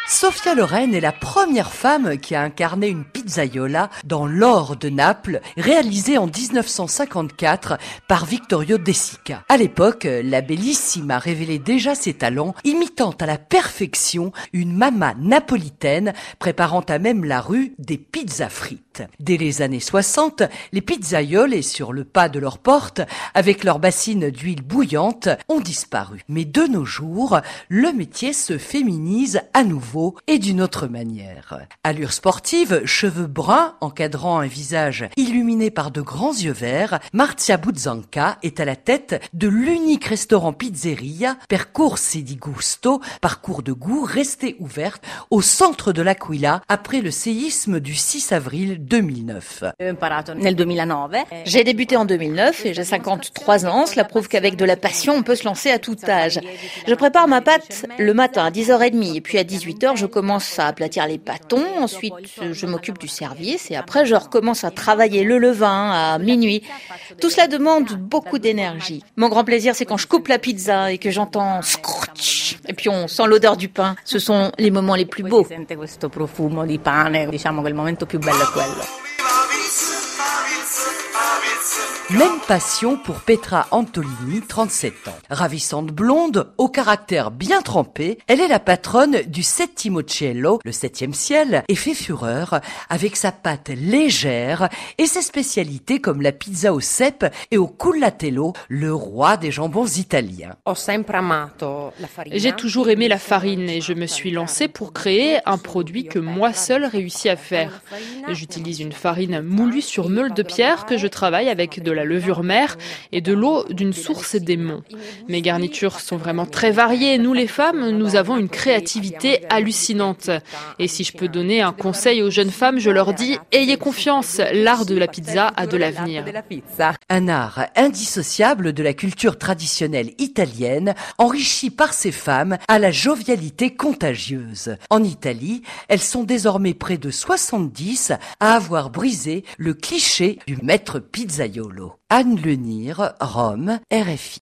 Sofia Loren est la première femme qui a incarné une pizzaiola dans L'Or de Naples, réalisée en 1954 par Vittorio De Sica. À l'époque, la Bellissima révélait déjà ses talents, imitant à la perfection une mama napolitaine, préparant à même la rue des pizzas frites. Dès les années 60, les pizzaioles, et sur le pas de leurs portes, avec leurs bassines d'huile bouillante, ont disparu. Mais de nos jours, le métier se féminise à nouveau et d'une autre manière. Allure sportive, cheveux bruns encadrant un visage illuminé par de grands yeux verts, Marzia Buzzanca est à la tête de l'unique restaurant pizzeria Percorsi di Gusto, parcours de goût, restée ouverte au centre de l'Aquila après le séisme du 6 avril 2009. J'ai débuté en 2009 et j'ai 53 ans. Cela prouve qu'avec de la passion, on peut se lancer à tout âge. Je prépare ma pâte le matin à 10h30 et puis à 18h, je commence à aplatir les pâtons. Ensuite, je m'occupe du service et après, je recommence à travailler le levain à minuit. Tout cela demande beaucoup d'énergie. Mon grand plaisir, c'est quand je coupe la pizza et que j'entends scrunch et puis on sent l'odeur du pain. Ce sont les moments les plus beaux. Même passion pour Petra Antolini, 37 ans. Ravissante blonde, au caractère bien trempé, elle est la patronne du Settimo Cielo, le 7e ciel, et fait fureur avec sa pâte légère et ses spécialités comme la pizza au cèpe et au cullatello, le roi des jambons italiens. J'ai toujours aimé la farine et je me suis lancée pour créer un produit que moi seule réussis à faire. J'utilise une farine moulue sur meule de pierre que je travaille avec de la levure mère et de l'eau d'une source des monts. Mes garnitures sont vraiment très variées. Nous les femmes, nous avons une créativité hallucinante. Et si je peux donner un conseil aux jeunes femmes, je leur dis « Ayez confiance, l'art de la pizza a de l'avenir ». Un art indissociable de la culture traditionnelle italienne, enrichi par ces femmes à la jovialité contagieuse. En Italie, elles sont désormais près de 70 à avoir brisé le cliché du maître pizzaiolo. Anne Lenire, Rome, RFI.